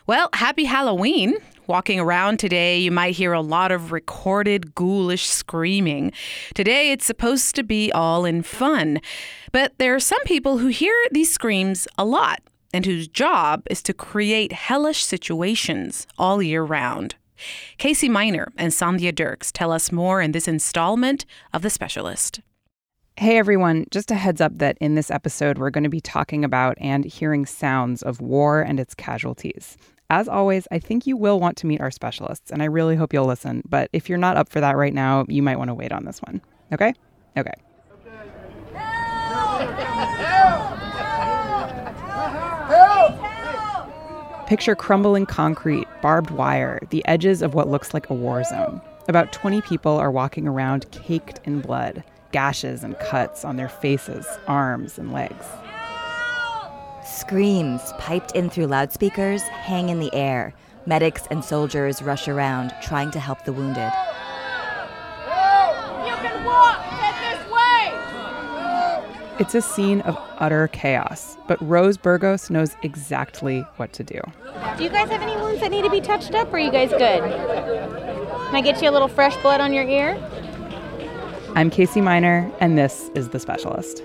Well, happy Halloween. Walking around today, you might hear a lot of recorded ghoulish screaming. Today, it's supposed to be all in fun. But there are some people who hear these screams a lot and whose job is to create hellish situations all year round. Casey Miner and Sandhya Dirks tell us more in this installment of The Specialist. Hey everyone, just a heads up that in this episode we're going to be talking about and hearing sounds of war and its casualties. As always, I think you will want to meet our specialists, and I really hope you'll listen. But if you're not up for that right now, you might want to wait on this one. Okay? Okay. Picture crumbling concrete, barbed wire, the edges of what looks like a war zone. About 20 people are walking around caked in blood, gashes and cuts on their faces, arms, and legs. Screams, piped in through loudspeakers, hang in the air. Medics and soldiers rush around, trying to help the wounded. You can walk! Head this way! It's a scene of utter chaos, but Rose Burgos knows exactly what to do. Do you guys have any wounds that need to be touched up, or are you guys good? Can I get you a little fresh blood on your ear? I'm Casey Miner, and this is The Specialist.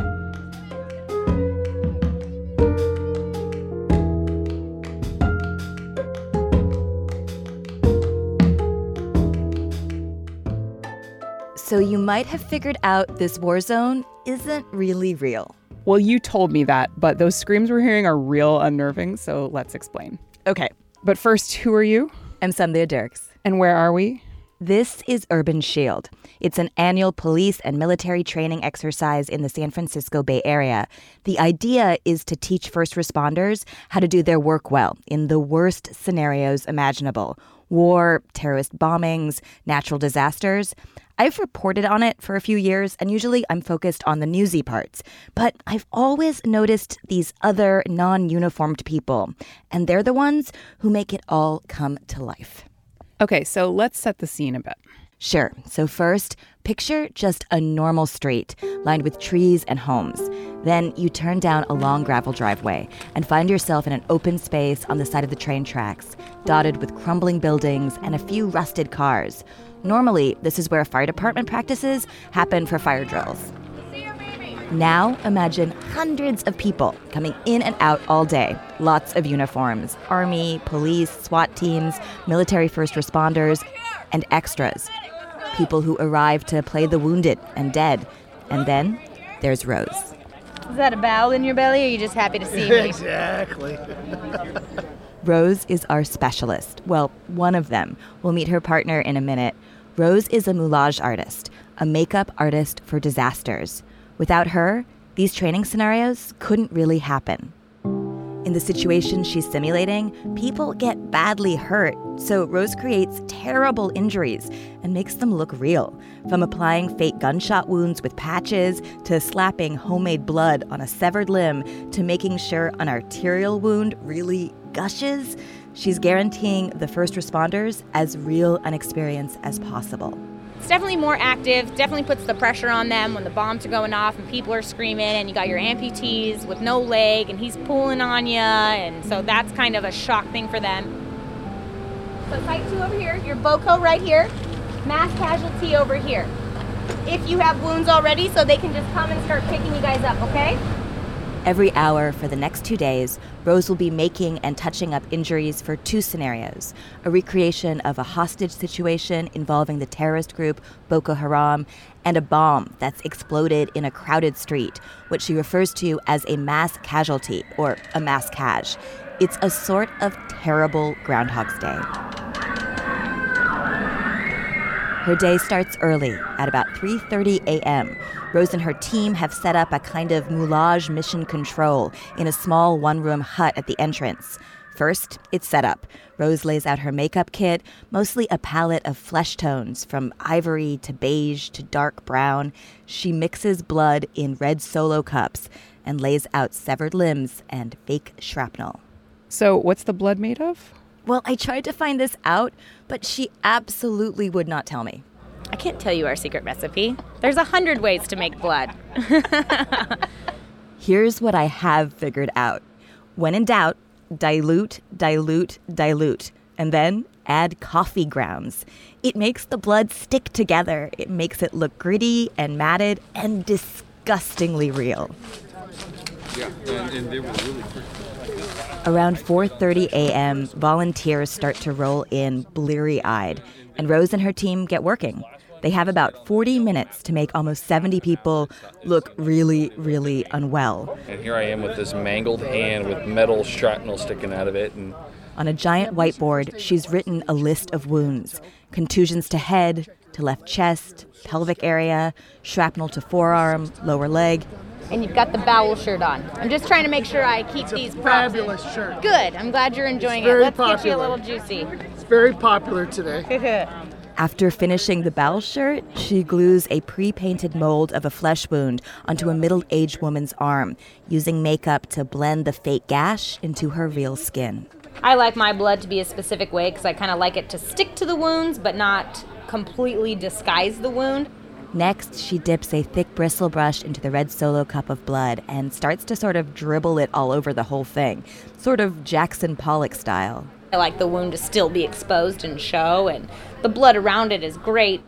So you might have figured out this war zone isn't really real. Well, you told me that, but those screams we're hearing are real unnerving, so let's explain. Okay. But first, who are you? I'm Sandhya Dirks. And where are we? This is Urban Shield. It's an annual police and military training exercise in the San Francisco Bay Area. The idea is to teach first responders how to do their work well in the worst scenarios imaginable. War, terrorist bombings, natural disasters. I've reported on it for a few years, and usually I'm focused on the newsy parts. But I've always noticed these other non-uniformed people, and they're the ones who make it all come to life. Okay, so let's set the scene a bit. Sure. So first, picture just a normal street lined with trees and homes. Then you turn down a long gravel driveway and find yourself in an open space on the side of the train tracks, dotted with crumbling buildings and a few rusted cars. Normally, this is where fire department practices happen for fire drills. Now, imagine hundreds of people coming in and out all day. Lots of uniforms. Army, police, SWAT teams, military first responders, and extras. People who arrive to play the wounded and dead. And then there's Rose. Is that a bowel in your belly, or are you just happy to see me? Exactly. Rose is our specialist. Well, one of them. We'll meet her partner in a minute. Rose is a moulage artist, a makeup artist for disasters. Without her, these training scenarios couldn't really happen. In the situation she's simulating, people get badly hurt, so Rose creates terrible injuries and makes them look real. From applying fake gunshot wounds with patches, to slapping homemade blood on a severed limb, to making sure an arterial wound really gushes, she's guaranteeing the first responders as real an experience as possible. It's definitely more active, definitely puts the pressure on them when the bombs are going off and people are screaming, and you got your amputees with no leg and he's pulling on you, and so that's kind of a shock thing for them. So site 2 over here, your BOCO right here, mass casualty over here. If you have wounds already, so they can just come and start picking you guys up, okay? Every hour for the next 2 days, Rose will be making and touching up injuries for 2 scenarios: a recreation of a hostage situation involving the terrorist group Boko Haram, and a bomb that's exploded in a crowded street, which she refers to as a mass casualty, or a mass cash. It's a sort of terrible Groundhog's Day. Her day starts early, at about 3:30 a.m. Rose and her team have set up a kind of moulage mission control in a small one-room hut at the entrance. First, it's set up. Rose lays out her makeup kit, mostly a palette of flesh tones, from ivory to beige to dark brown. She mixes blood in red Solo cups and lays out severed limbs and fake shrapnel. So what's the blood made of? Well, I tried to find this out, but she absolutely would not tell me. I can't tell you our secret recipe. There's 100 ways to make blood. Here's what I have figured out. When in doubt, dilute, dilute, dilute, and then add coffee grounds. It makes the blood stick together. It makes it look gritty and matted and disgustingly real. Yeah, and they were really pretty. Around 4:30 a.m., volunteers start to roll in bleary-eyed, and Rose and her team get working. They have about 40 minutes to make almost 70 people look really, really unwell. And here I am with this mangled hand with metal shrapnel sticking out of it. And on a giant whiteboard, she's written a list of wounds: contusions to head, to left chest, pelvic area, shrapnel to forearm, lower leg. And you've got the bowel shirt on. I'm just trying to make sure I keep these props. Fabulous shirt. Good. I'm glad you're enjoying it. very Let's get you a popular. little juicy. It's very popular today. After finishing the bowel shirt, she glues a pre-painted mold of a flesh wound onto a middle-aged woman's arm, using makeup to blend the fake gash into her real skin. I like my blood to be a specific way because I kind of like it to stick to the wounds but not completely disguise the wound. Next, she dips a thick bristle brush into the red Solo cup of blood and starts to sort of dribble it all over the whole thing, sort of Jackson Pollock style. I like the wound to still be exposed and show, and the blood around it is great.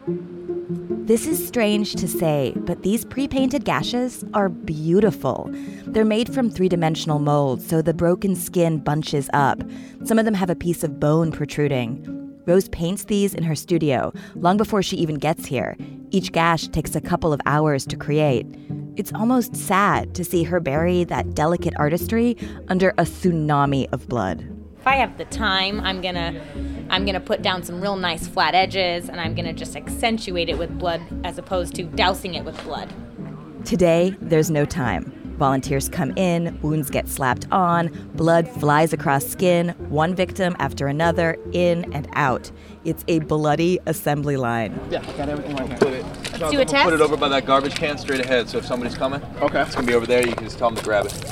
This is strange to say, but these pre-painted gashes are beautiful. They're made from three-dimensional molds, so the broken skin bunches up. Some of them have a piece of bone protruding. Rose paints these in her studio, long before she even gets here. Each gash takes a couple of hours to create. It's almost sad to see her bury that delicate artistry under a tsunami of blood. If I have the time, I'm gonna put down some real nice flat edges, and I'm gonna just accentuate it with blood as opposed to dousing it with blood. Today, there's no time. Volunteers come in, wounds get slapped on, blood flies across skin, one victim after another, in and out. It's a bloody assembly line. Yeah, I got everything right here. Let's do a test. Put it over by that garbage can straight ahead, so if somebody's coming, Okay. it's gonna be over there, you can just tell them to grab it.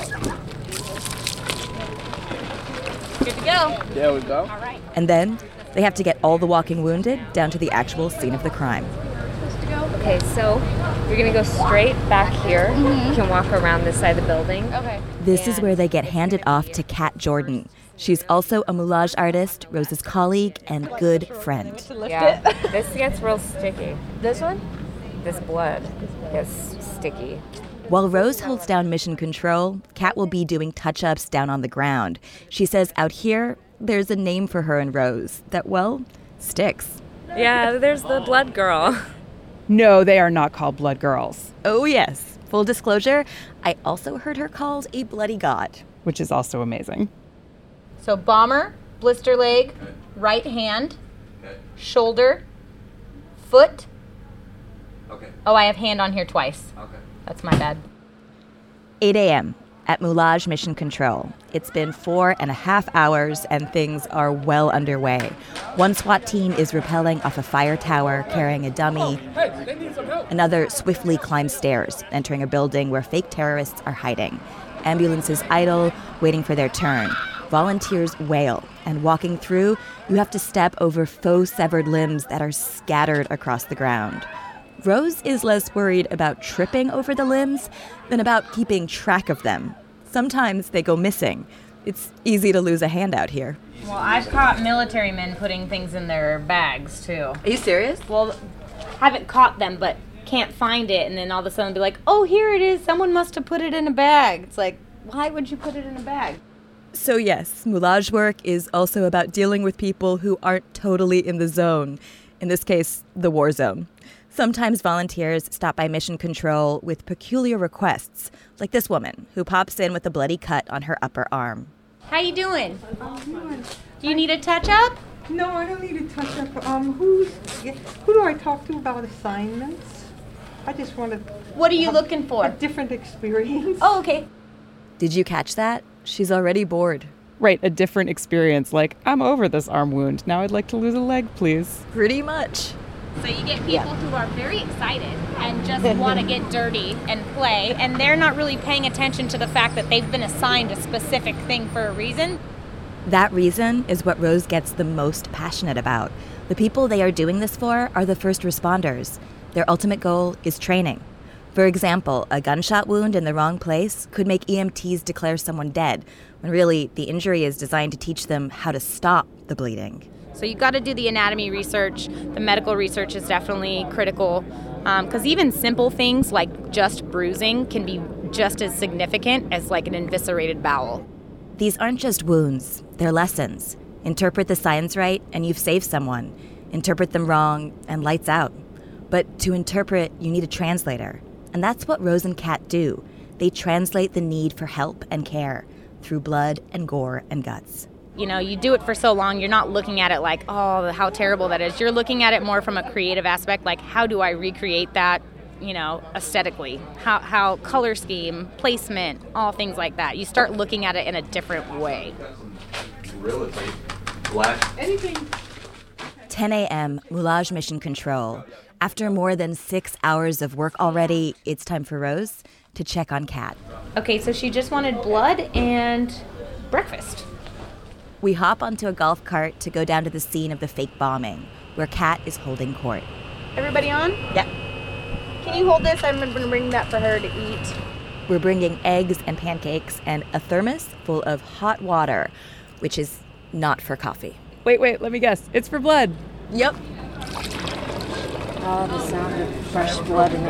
Good to go. There we go. All right. And then they have to get all the walking wounded down to the actual scene of the crime. Okay, so you're gonna go straight back here. You can walk around this side of the building. Okay. This is where they get handed off to Kat Jordan. She's also a moulage artist, Rose's colleague and good friend. Yeah, this gets real sticky. This one? This blood gets sticky. While Rose holds down mission control, Kat will be doing touch-ups down on the ground. She says out here, there's a name for her and Rose that, well, sticks. Yeah, there's the blood girl. No, they are not called blood girls, Oh, yes. Full disclosure, I also heard her called a bloody god. which is also amazing. So bomber, blister leg, right hand, shoulder, foot. Okay. Oh, I have hand on here twice. Okay. That's my bad. 8 a.m. at Moulage Mission Control. It's been 4.5 hours and things are well underway. One SWAT team is rappelling off a fire tower carrying a dummy. Another swiftly climbs stairs, entering a building where fake terrorists are hiding. Ambulances idle, waiting for their turn. Volunteers wail, and walking through, you have to step over faux severed limbs that are scattered across the ground. Rose is less worried about tripping over the limbs than about keeping track of them. Sometimes they go missing. It's easy to lose a hand out here. Well, I've caught military men putting things in their bags, too. Are you serious? Well, haven't caught them, but can't find it, and then all of a sudden be like, oh, here it is. Someone must have put it in a bag. It's like, why would you put it in a bag? So yes, moulage work is also about dealing with people who aren't totally in the zone. In this case, the war zone. Sometimes volunteers stop by Mission Control with peculiar requests, like this woman who pops in with a bloody cut on her upper arm. How you doing? Do you need a touch-up? No, I don't need a touch-up. Who do I talk to about assignments? I just want What are you looking a for? different experience. Oh, okay. Did you catch that? She's already bored. Right, a different experience, like, I'm over this arm wound. Now I'd like to lose a leg, please. Pretty much. So you get people who are very excited and just want to get dirty and play, and they're not really paying attention to the fact that they've been assigned a specific thing for a reason. That reason is what Rose gets the most passionate about. The people they are doing this for are the first responders. Their ultimate goal is training. For example, a gunshot wound in the wrong place could make EMTs declare someone dead, when really the injury is designed to teach them how to stop the bleeding. So you've got to do the anatomy research. The medical research is definitely critical, because even simple things like just bruising can be just as significant as like an eviscerated bowel. These aren't just wounds, they're lessons. Interpret the signs right and you've saved someone. Interpret them wrong and lights out. But to interpret, you need a translator. And that's what Rose and Kat do. They translate the need for help and care through blood and gore and guts. You know, you do it for so long, you're not looking at it like, oh, how terrible that is. You're looking at it more from a creative aspect, like how do I recreate that, you know, aesthetically? How color scheme, placement, all things like that. You start looking at it in a different way. 10 a.m., Moulage Mission Control. After more than 6 hours of work already, it's time for Rose to check on Kat. Okay, so she just wanted blood and breakfast. We hop onto a golf cart to go down to the scene of the fake bombing, where Kat is holding court. Everybody on? Yeah. Can you hold this? I'm going to bring that for her to eat. We're bringing eggs and pancakes and a thermos full of hot water, which is not for coffee. Wait, let me guess. It's for blood. Yep. Oh, the sound of fresh blood in the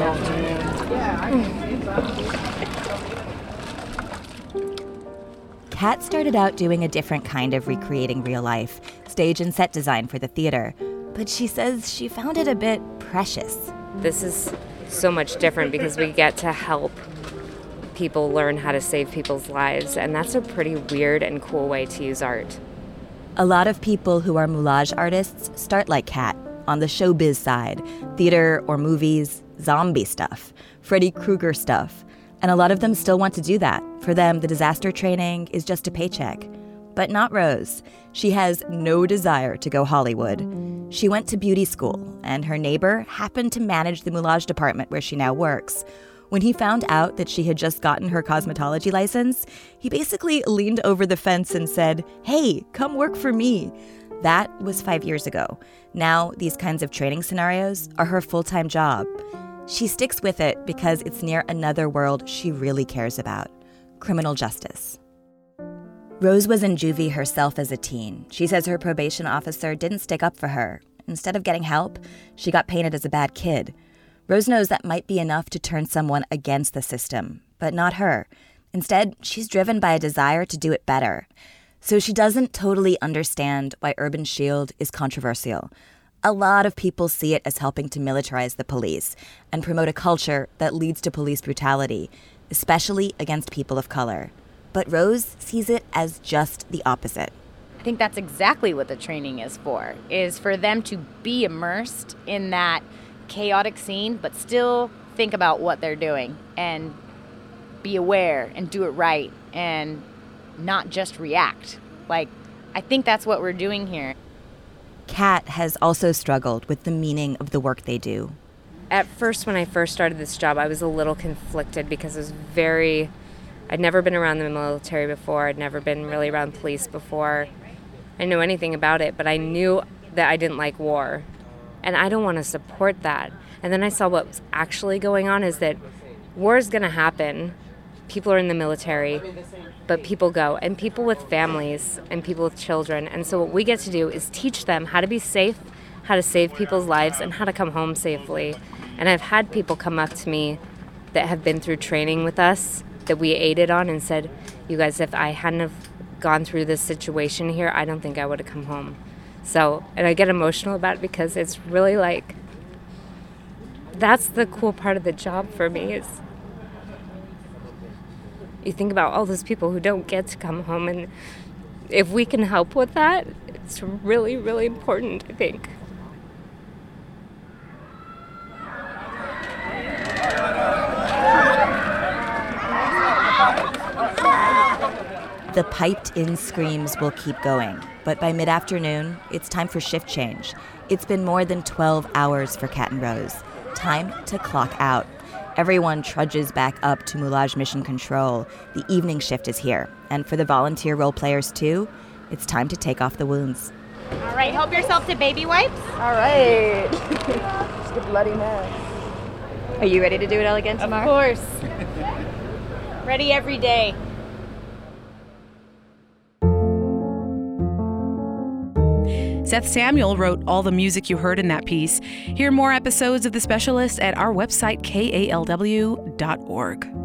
afternoon. Kat started out doing a different kind of recreating real life, stage and set design for the theater, but she says she found it a bit precious. This is so much different because we get to help people learn how to save people's lives, and that's a pretty weird and cool way to use art. A lot of people who are moulage artists start like Kat, on the showbiz side, theater or movies, zombie stuff, Freddy Krueger stuff. And a lot of them still want to do that. For them, the disaster training is just a paycheck. But not Rose. She has no desire to go Hollywood. She went to beauty school, and her neighbor happened to manage the moulage department where she now works. When he found out that she had just gotten her cosmetology license, he basically leaned over the fence and said, "Hey, come work for me." That was 5 years ago. Now, these kinds of training scenarios are her full-time job. She sticks with it because it's near another world she really cares about: criminal justice. Rose was in juvie herself as a teen. She says her probation officer didn't stick up for her. Instead of getting help, she got painted as a bad kid. Rose knows that might be enough to turn someone against the system, but not her. Instead, she's driven by a desire to do it better. So she doesn't totally understand why Urban Shield is controversial. A lot of people see it as helping to militarize the police and promote a culture that leads to police brutality, especially against people of color. But Rose sees it as just the opposite. I think that's exactly what the training is for them to be immersed in that chaotic scene, but still think about what they're doing and be aware and do it right and not just react. Like, I think that's what we're doing here. Kat has also struggled with the meaning of the work they do. At first, when I first started this job, I was a little conflicted because I'd never been around the military before. I'd never been really around police before. I didn't know anything about it, but I knew that I didn't like war. And I don't want to support that. And then I saw what was actually going on is that war is going to happen. People are in the military, but people go. And people with families and people with children. And so what we get to do is teach them how to be safe, how to save people's lives, and how to come home safely. And I've had people come up to me that have been through training with us that we aided on and said, "You guys, if I hadn't have gone through this situation here, I don't think I would have come home." So, and I get emotional about it because it's really like, that's the cool part of the job for me is you think about all those people who don't get to come home, and if we can help with that, it's really, really important, I think. The piped-in screams will keep going, but by mid-afternoon, it's time for shift change. It's been more than 12 hours for Kat and Rose. Time to clock out. Everyone trudges back up to Moulage Mission Control. The evening shift is here. And for the volunteer role players, too, it's time to take off the wounds. All right, help yourself to baby wipes. All right. It's a bloody mess. Are you ready to do it all again tomorrow? Of course. Ready every day. Seth Samuel wrote all the music you heard in that piece. Hear more episodes of The Specialist at our website, kalw.org.